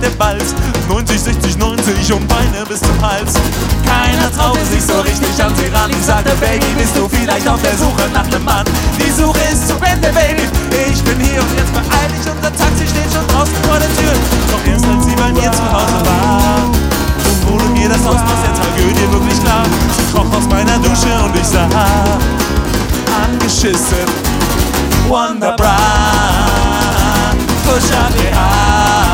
der Balz. 90, 60, 90 und Beine bis zum Hals. Keiner traute sich so richtig an sie ran. Ich sagte, Baby, bist du vielleicht auf der Suche nach nem Mann? Die Suche ist zu Ende, Baby. Ich bin hier und jetzt beeil dich. Unser Taxi steht schon draußen vor der Tür. Doch erst als sie bei mir zu Hause war, wurde mir das Ausmaß der Tragödie wirklich klar. Sie kroch aus meiner Dusche und ich sah angeschissen Wonder Bra, Pusha BH.